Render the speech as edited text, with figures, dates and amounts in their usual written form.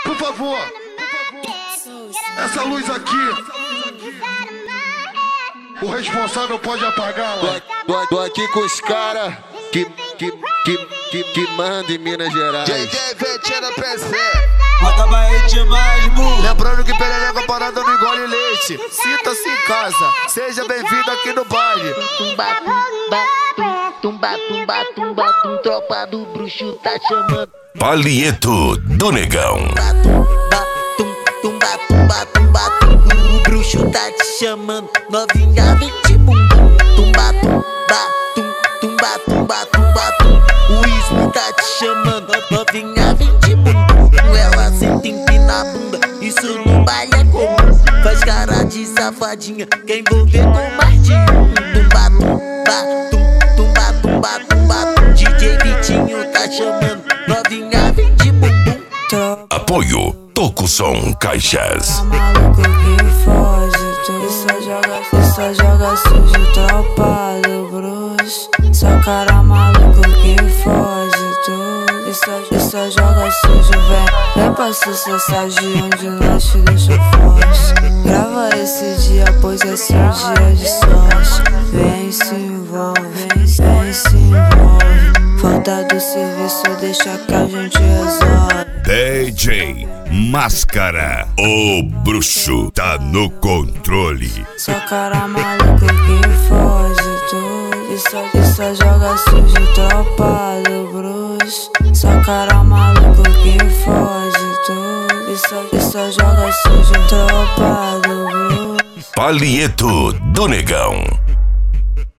Por favor, essa luz aqui, o responsável pode apagá-la. Tô aqui com os caras que manda em Minas Gerais. JJ Vetina PC. Matabaete mais burro. Lembrando que perereca parada não engole leite. Sinta-se em casa, seja bem-vindo aqui no baile. Tropa do bruxo tá chamando. Palieto do Negão. O bruxo tá te chamando. Novinha vem de bumbum. O ismo tá te chamando. Novinha vem de bumbum. Ela senta empina a bunda. Isso no baile é comum. Faz cara de safadinha. Quer envolver com mais de um. DJ Vitinho tá chamando. Novinha vem de bumbum. Apoio Toco Som Caixas. Tá maluco que foge, tu só joga sujo, tropa do bruxo. Só cara maluco que foge, tu só joga sujo, vem pra sucesso onde nós te deixa forte. Grava esse dia, pois é seu dia de sorte. Vem se envolve, vem se envolve. Falta do serviço, deixa que a gente resolve. DJ Máscara, o bruxo tá no controle. Só cara maluco que foge, tu só joga sujo, tropa do bruxo. Só cara maluco que foge, tu só joga sujo, tropa do bruxo. Palieto do Negão.